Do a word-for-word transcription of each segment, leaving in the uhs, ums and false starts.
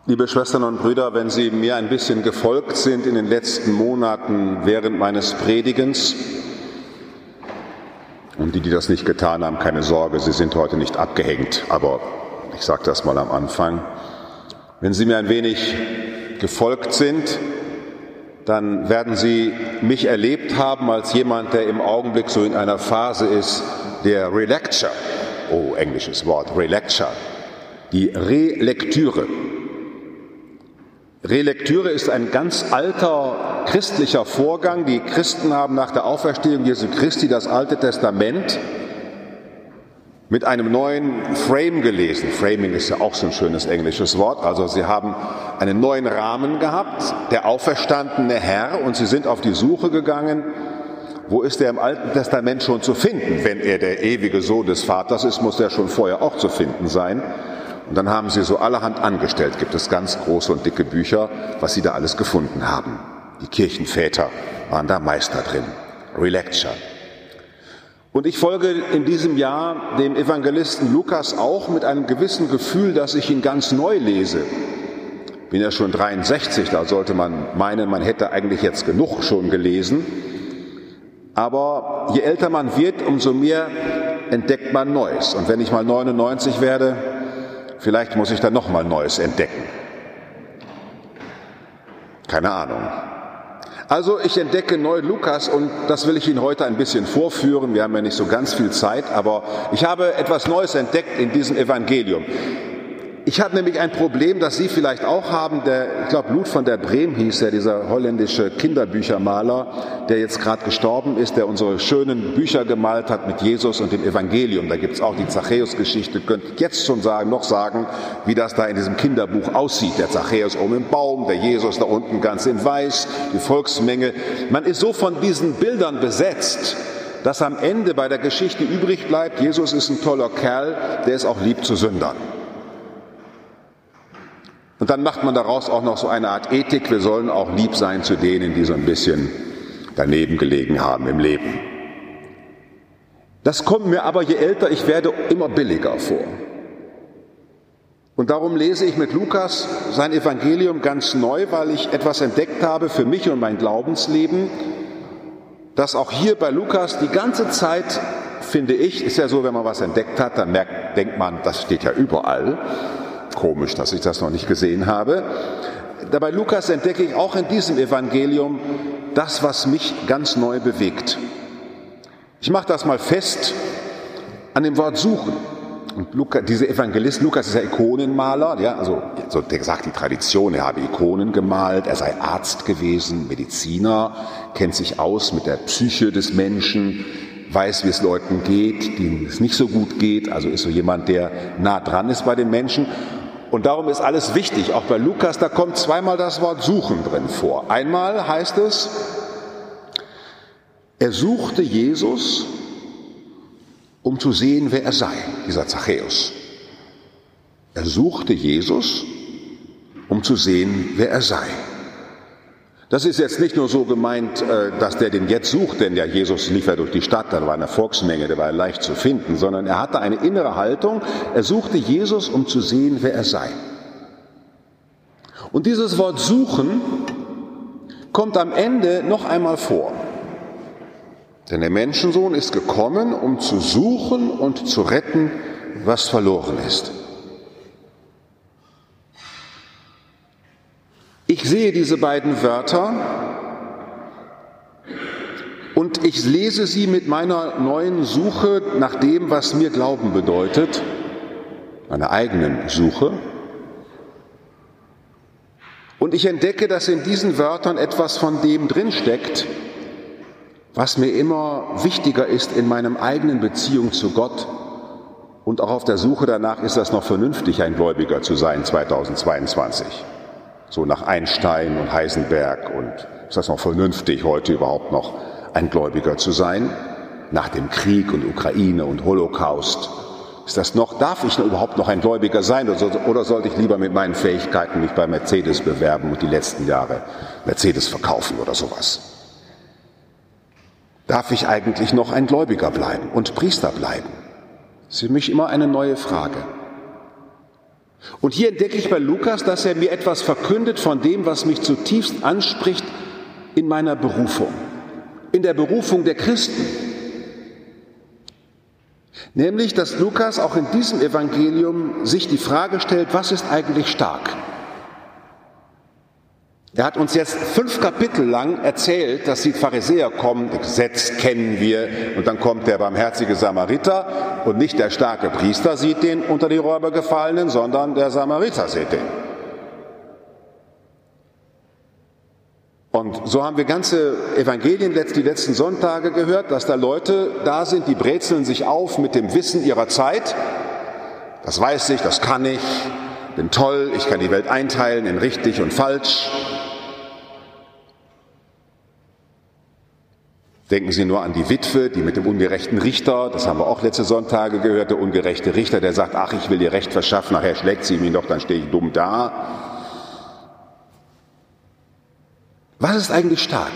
Liebe Schwestern und Brüder, wenn Sie mir ein bisschen gefolgt sind in den letzten Monaten während meines Predigens, und die, die das nicht getan haben, keine Sorge, Sie sind heute nicht abgehängt, aber ich sage das mal am Anfang. Wenn Sie mir ein wenig gefolgt sind, dann werden Sie mich erlebt haben als jemand, der im Augenblick so in einer Phase ist der Relecture, oh, englisches Wort, Relecture, die Relektüre. Relektüre ist ein ganz alter christlicher Vorgang. Die Christen haben nach der Auferstehung Jesu Christi das Alte Testament mit einem neuen Frame gelesen. Framing ist ja auch so ein schönes englisches Wort. Also sie haben einen neuen Rahmen gehabt, der auferstandene Herr, und sie sind auf die Suche gegangen, wo ist er im Alten Testament schon zu finden? Wenn er der ewige Sohn des Vaters ist, muss er schon vorher auch zu finden sein. Und dann haben sie so allerhand angestellt, gibt es ganz große und dicke Bücher, was sie da alles gefunden haben. Die Kirchenväter waren da Meister drin. Relecture. Und ich folge in diesem Jahr dem Evangelisten Lukas auch mit einem gewissen Gefühl, dass ich ihn ganz neu lese. Bin ja schon dreiundsechzig, da sollte man meinen, man hätte eigentlich jetzt genug schon gelesen. Aber je älter man wird, umso mehr entdeckt man Neues. Und wenn ich mal neunundneunzig werde, vielleicht muss ich dann noch mal Neues entdecken. Keine Ahnung. Also ich entdecke neu Lukas, und das will ich Ihnen heute ein bisschen vorführen. Wir haben ja nicht so ganz viel Zeit, aber ich habe etwas Neues entdeckt in diesem Evangelium. Ich habe nämlich ein Problem, das Sie vielleicht auch haben. Der, ich glaube, Lud von der Breem hieß er, dieser holländische Kinderbüchermaler, der jetzt gerade gestorben ist, der unsere schönen Bücher gemalt hat mit Jesus und dem Evangelium. Da gibt es auch die Zachäus-Geschichte. Könnte ich jetzt schon sagen, noch sagen, wie das da in diesem Kinderbuch aussieht. Der Zachäus oben im Baum, der Jesus da unten ganz in Weiß, die Volksmenge. Man ist so von diesen Bildern besetzt, dass am Ende bei der Geschichte übrig bleibt, Jesus ist ein toller Kerl, der ist auch lieb zu Sündern. Und dann macht man daraus auch noch so eine Art Ethik, wir sollen auch lieb sein zu denen, die so ein bisschen daneben gelegen haben im Leben. Das kommt mir aber, je älter ich werde, immer billiger vor. Und darum lese ich mit Lukas sein Evangelium ganz neu, weil ich etwas entdeckt habe für mich und mein Glaubensleben, das auch hier bei Lukas die ganze Zeit, finde ich, ist ja so, wenn man was entdeckt hat, dann merkt, denkt man, das steht ja überall. Komisch, dass ich das noch nicht gesehen habe. Dabei Lukas entdecke ich auch in diesem Evangelium das, was mich ganz neu bewegt. Ich mache das mal fest an dem Wort suchen. Und Lukas, dieser Evangelist, Lukas ist ja Ikonenmaler, ja, also so, der sagt die Tradition, er habe Ikonen gemalt, er sei Arzt gewesen, Mediziner, kennt sich aus mit der Psyche des Menschen, weiß, wie es Leuten geht, denen es nicht so gut geht, also ist so jemand, der nah dran ist bei den Menschen. Und darum ist alles wichtig, auch bei Lukas, da kommt zweimal das Wort suchen drin vor. Einmal heißt es, er suchte Jesus, um zu sehen, wer er sei, dieser Zachäus. Er suchte Jesus, um zu sehen, wer er sei. Das ist jetzt nicht nur so gemeint, dass der den jetzt sucht, denn ja, Jesus lief ja durch die Stadt, da war eine Volksmenge, der war leicht zu finden, sondern er hatte eine innere Haltung, er suchte Jesus, um zu sehen, wer er sei. Und dieses Wort suchen kommt am Ende noch einmal vor. Denn der Menschensohn ist gekommen, um zu suchen und zu retten, was verloren ist. Ich sehe diese beiden Wörter und ich lese sie mit meiner neuen Suche nach dem, was mir Glauben bedeutet, meiner eigenen Suche. Und ich entdecke, dass in diesen Wörtern etwas von dem drinsteckt, was mir immer wichtiger ist in meinem eigenen Beziehung zu Gott. Und auch auf der Suche danach, ist das noch vernünftig, ein Gläubiger zu sein zweitausendzweiundzwanzig. So nach Einstein und Heisenberg, und ist das noch vernünftig, heute überhaupt noch ein Gläubiger zu sein? Nach dem Krieg und Ukraine und Holocaust. Ist das noch, darf ich überhaupt noch ein Gläubiger sein, oder sollte ich lieber mit meinen Fähigkeiten mich bei Mercedes bewerben und die letzten Jahre Mercedes verkaufen oder sowas? Darf ich eigentlich noch ein Gläubiger bleiben und Priester bleiben? Das ist für mich immer eine neue Frage. Und hier entdecke ich bei Lukas, dass er mir etwas verkündet von dem, was mich zutiefst anspricht in meiner Berufung, in der Berufung der Christen. Nämlich, dass Lukas auch in diesem Evangelium sich die Frage stellt, was ist eigentlich stark? Er hat uns jetzt fünf Kapitel lang erzählt, dass die Pharisäer kommen, das Gesetz kennen wir, und dann kommt der barmherzige Samariter und nicht der starke Priester sieht den unter die Räuber gefallenen, sondern der Samariter sieht den. Und so haben wir ganze Evangelien die letzten Sonntage gehört, dass da Leute da sind, die brezeln sich auf mit dem Wissen ihrer Zeit. Das weiß ich, das kann ich, bin toll, ich kann die Welt einteilen in richtig und falsch. Denken Sie nur an die Witwe, die mit dem ungerechten Richter, das haben wir auch letzte Sonntage gehört, der ungerechte Richter, der sagt, ach, ich will ihr Recht verschaffen, nachher schlägt sie mich noch, dann stehe ich dumm da. Was ist eigentlich stark?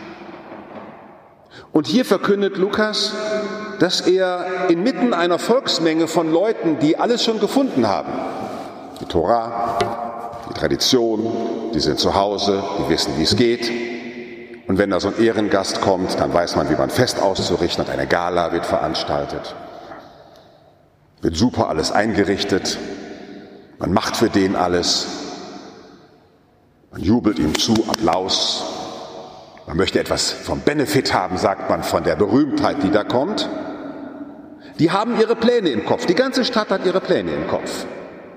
Und hier verkündet Lukas, dass er inmitten einer Volksmenge von Leuten, die alles schon gefunden haben, die Tora, die Tradition, die sind zu Hause, die wissen, wie es geht. Und wenn da so ein Ehrengast kommt, dann weiß man, wie man Fest auszurichten hat. Eine Gala wird veranstaltet. Wird super alles eingerichtet. Man macht für den alles. Man jubelt ihm zu, Applaus. Man möchte etwas vom Benefit haben, sagt man, von der Berühmtheit, die da kommt. Die haben ihre Pläne im Kopf. Die ganze Stadt hat ihre Pläne im Kopf.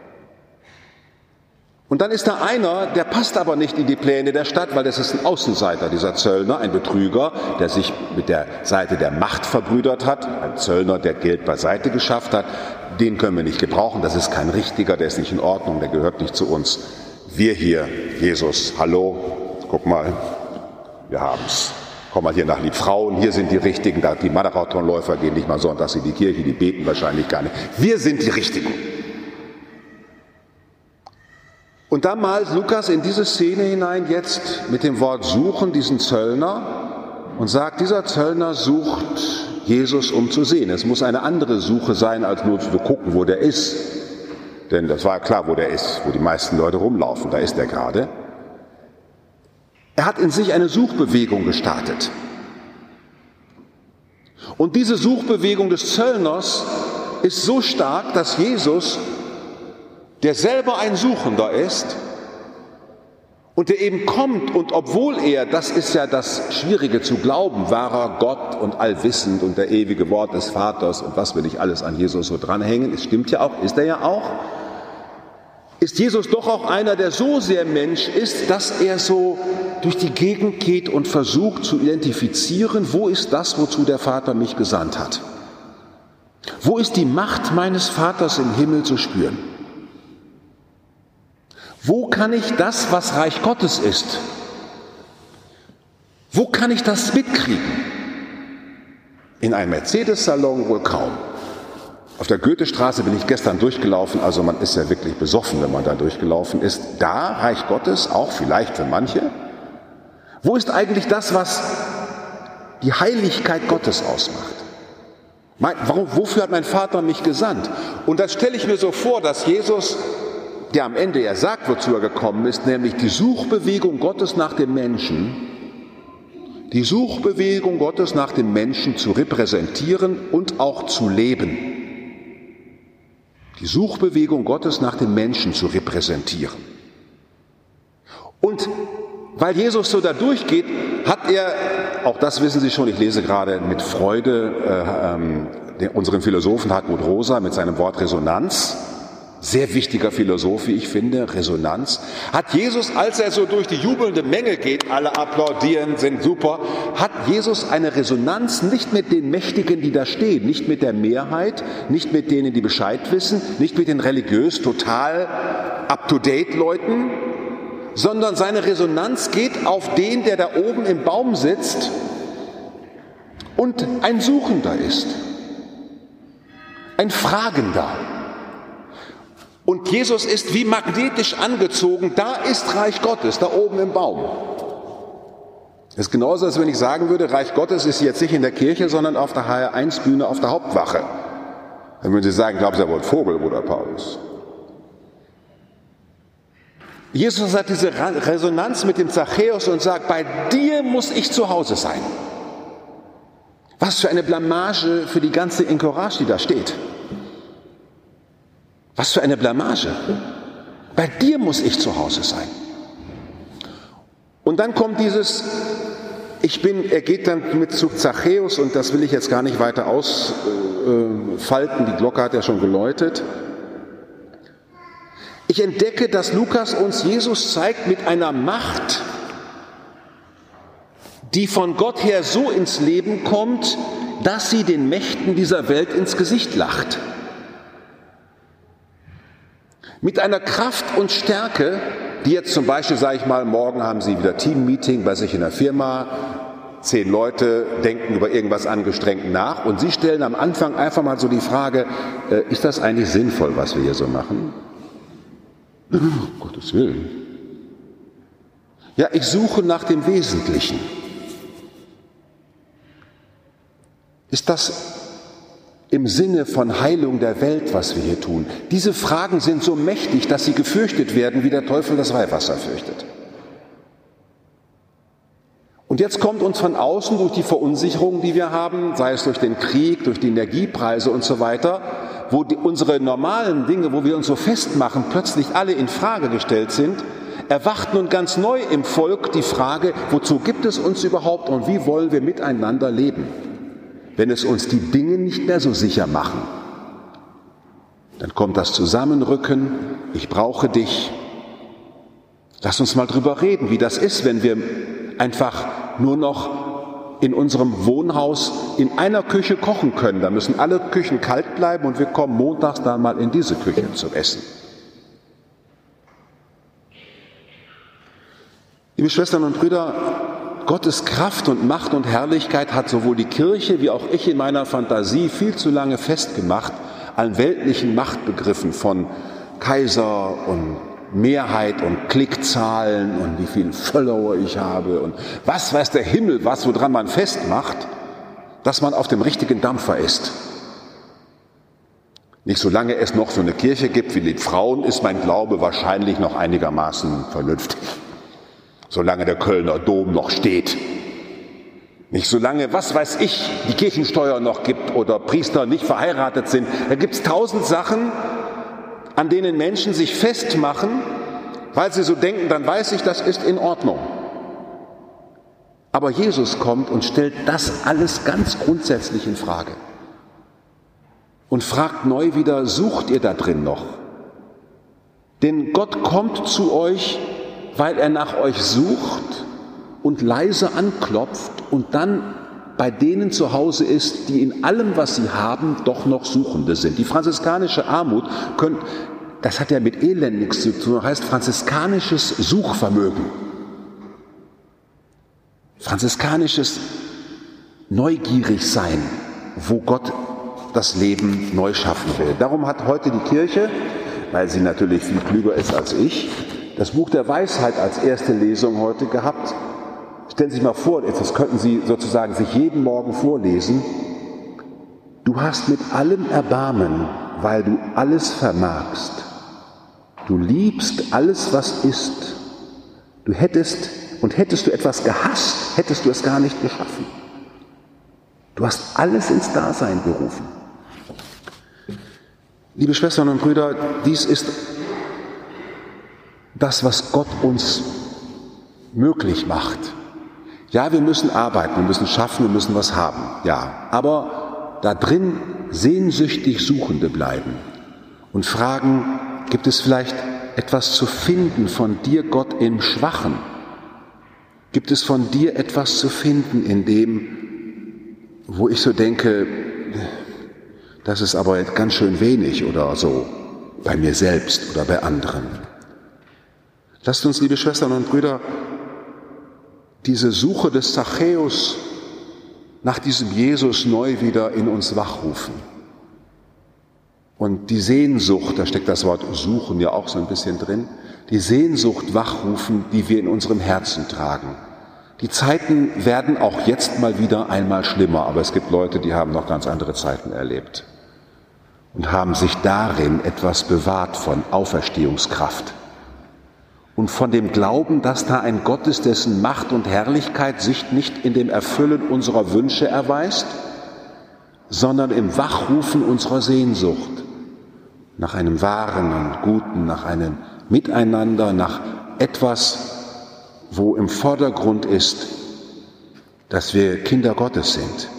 Und dann ist da einer, der passt aber nicht in die Pläne der Stadt, weil das ist ein Außenseiter, dieser Zöllner, ein Betrüger, der sich mit der Seite der Macht verbrüdert hat, ein Zöllner, der Geld beiseite geschafft hat. Den können wir nicht gebrauchen, das ist kein Richtiger, der ist nicht in Ordnung, der gehört nicht zu uns. Wir hier, Jesus, hallo, guck mal, wir haben's. Komm mal hier nach Liebfrauen, hier sind die Richtigen, die Marathonläufer gehen nicht mal sonntags in die Kirche, die beten wahrscheinlich gar nicht. Wir sind die Richtigen. Und da malt Lukas in diese Szene hinein jetzt mit dem Wort suchen diesen Zöllner und sagt, dieser Zöllner sucht Jesus, um zu sehen. Es muss eine andere Suche sein, als nur zu gucken, wo der ist. Denn das war klar, wo der ist, wo die meisten Leute rumlaufen, da ist er gerade. Er hat in sich eine Suchbewegung gestartet. Und diese Suchbewegung des Zöllners ist so stark, dass Jesus, der selber ein Suchender ist und der eben kommt und obwohl er, das ist ja das Schwierige zu glauben, wahrer Gott und allwissend und der ewige Wort des Vaters und was will ich alles an Jesus so dranhängen, es stimmt ja auch, ist er ja auch, ist Jesus doch auch einer, der so sehr Mensch ist, dass er so durch die Gegend geht und versucht zu identifizieren, wo ist das, wozu der Vater mich gesandt hat? Wo ist die Macht meines Vaters im Himmel zu spüren? Wo kann ich das, was Reich Gottes ist, wo kann ich das mitkriegen? In einem Mercedes-Salon wohl kaum. Auf der Goethestraße bin ich gestern durchgelaufen, also man ist ja wirklich besoffen, wenn man da durchgelaufen ist. Da Reich Gottes, auch vielleicht für manche. Wo ist eigentlich das, was die Heiligkeit Gottes ausmacht? Mein, warum, wofür hat mein Vater mich gesandt? Und das stelle ich mir so vor, dass Jesus, der am Ende ja sagt, wozu er gekommen ist, nämlich die Suchbewegung Gottes nach dem Menschen, die Suchbewegung Gottes nach dem Menschen zu repräsentieren und auch zu leben. Die Suchbewegung Gottes nach dem Menschen zu repräsentieren. Und weil Jesus so da durchgeht, hat er, auch das wissen Sie schon, ich lese gerade mit Freude äh, ähm, den, unseren Philosophen Hartmut Rosa mit seinem Wort Resonanz, sehr wichtiger Philosoph, wie ich finde, Resonanz, hat Jesus, als er so durch die jubelnde Menge geht, alle applaudieren, sind super, hat Jesus eine Resonanz nicht mit den Mächtigen, die da stehen, nicht mit der Mehrheit, nicht mit denen, die Bescheid wissen, nicht mit den religiös total up-to-date Leuten, sondern seine Resonanz geht auf den, der da oben im Baum sitzt und ein Suchender ist, ein Fragender. Und Jesus ist wie magnetisch angezogen, da ist Reich Gottes, da oben im Baum. Das ist genauso, als wenn ich sagen würde, Reich Gottes ist jetzt nicht in der Kirche, sondern auf der H R eins Bühne auf der Hauptwache. Dann würden Sie sagen, glauben Sie ja wohl Vogel, Bruder Paulus. Jesus hat diese Resonanz mit dem Zachäus und sagt, bei dir muss ich zu Hause sein. Was für eine Blamage für die ganze Entourage, die da steht. Was für eine Blamage. Bei dir muss ich zu Hause sein. Und dann kommt dieses, ich bin, er geht dann mit zu Zachäus und das will ich jetzt gar nicht weiter ausfalten, die Glocke hat ja schon geläutet. Ich entdecke, dass Lukas uns Jesus zeigt mit einer Macht, die von Gott her so ins Leben kommt, dass sie den Mächten dieser Welt ins Gesicht lacht. Mit einer Kraft und Stärke, die jetzt zum Beispiel, sage ich mal, morgen haben Sie wieder Teammeeting bei sich in der Firma, zehn Leute denken über irgendwas angestrengt nach und Sie stellen am Anfang einfach mal so die Frage, äh, ist das eigentlich sinnvoll, was wir hier so machen? Um Gottes Willen. Ja, ich suche nach dem Wesentlichen. Ist das im Sinne von Heilung der Welt, was wir hier tun? Diese Fragen sind so mächtig, dass sie gefürchtet werden, wie der Teufel das Weihwasser fürchtet. Und jetzt kommt uns von außen durch die Verunsicherung, die wir haben, sei es durch den Krieg, durch die Energiepreise und so weiter, wo die, unsere normalen Dinge, wo wir uns so festmachen, plötzlich alle in Frage gestellt sind, erwacht nun ganz neu im Volk die Frage, wozu gibt es uns überhaupt und wie wollen wir miteinander leben, wenn es uns die Dinge nicht mehr so sicher machen. Dann kommt das Zusammenrücken, ich brauche dich. Lass uns mal drüber reden, wie das ist, wenn wir einfach nur noch in unserem Wohnhaus in einer Küche kochen können. Da müssen alle Küchen kalt bleiben und wir kommen montags dann mal in diese Küche zum Essen. Liebe Schwestern und Brüder, Gottes Kraft und Macht und Herrlichkeit hat sowohl die Kirche wie auch ich in meiner Fantasie viel zu lange festgemacht an weltlichen Machtbegriffen von Kaiser und Mehrheit und Klickzahlen und wie viele Follower ich habe und was weiß der Himmel, was woran man festmacht, dass man auf dem richtigen Dampfer ist. Nicht solange es noch so eine Kirche gibt wie die Frauen, ist mein Glaube wahrscheinlich noch einigermaßen vernünftig. Solange der Kölner Dom noch steht. Nicht solange, was weiß ich, die Kirchensteuer noch gibt oder Priester nicht verheiratet sind. Da gibt es tausend Sachen, an denen Menschen sich festmachen, weil sie so denken, dann weiß ich, das ist in Ordnung. Aber Jesus kommt und stellt das alles ganz grundsätzlich in Frage. Und fragt neu wieder, sucht ihr da drin noch? Denn Gott kommt zu euch, weil er nach euch sucht und leise anklopft und dann bei denen zu Hause ist, die in allem, was sie haben, doch noch Suchende sind. Die franziskanische Armut, könnt, das hat ja mit Elend nichts zu tun, das heißt franziskanisches Suchvermögen. Franziskanisches Neugierigsein, wo Gott das Leben neu schaffen will. Darum hat heute die Kirche, weil sie natürlich viel klüger ist als ich, das Buch der Weisheit als erste Lesung heute gehabt. Stellen Sie sich mal vor, das könnten Sie sozusagen sich jeden Morgen vorlesen. Du hast mit allem Erbarmen, weil du alles vermagst. Du liebst alles, was ist. Du hättest, und hättest du etwas gehasst, hättest du es gar nicht geschaffen. Du hast alles ins Dasein berufen. Liebe Schwestern und Brüder, dies ist das, was Gott uns möglich macht. Ja, wir müssen arbeiten, wir müssen schaffen, wir müssen was haben, ja. Aber da drin sehnsüchtig Suchende bleiben und fragen, gibt es vielleicht etwas zu finden von dir, Gott, im Schwachen? Gibt es von dir etwas zu finden in dem, wo ich so denke, das ist aber ganz schön wenig oder so, bei mir selbst oder bei anderen? Lasst uns, liebe Schwestern und Brüder, diese Suche des Zachäus nach diesem Jesus neu wieder in uns wachrufen. Und die Sehnsucht, da steckt das Wort suchen ja auch so ein bisschen drin, die Sehnsucht wachrufen, die wir in unserem Herzen tragen. Die Zeiten werden auch jetzt mal wieder einmal schlimmer, aber es gibt Leute, die haben noch ganz andere Zeiten erlebt und haben sich darin etwas bewahrt von Auferstehungskraft. und von dem Glauben, dass da ein Gott ist, dessen Macht und Herrlichkeit sich nicht in dem Erfüllen unserer Wünsche erweist, sondern im Wachrufen unserer Sehnsucht nach einem wahren und guten, nach einem Miteinander, nach etwas, wo im Vordergrund ist, dass wir Kinder Gottes sind.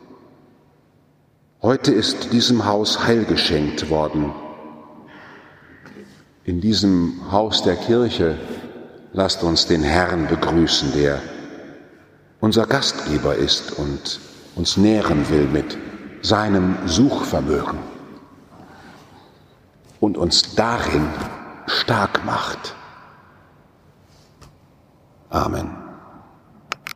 Heute ist diesem Haus Heil geschenkt worden. In diesem Haus der Kirche lasst uns den Herrn begrüßen, der unser Gastgeber ist und uns nähren will mit seinem Suchvermögen und uns darin stark macht. Amen.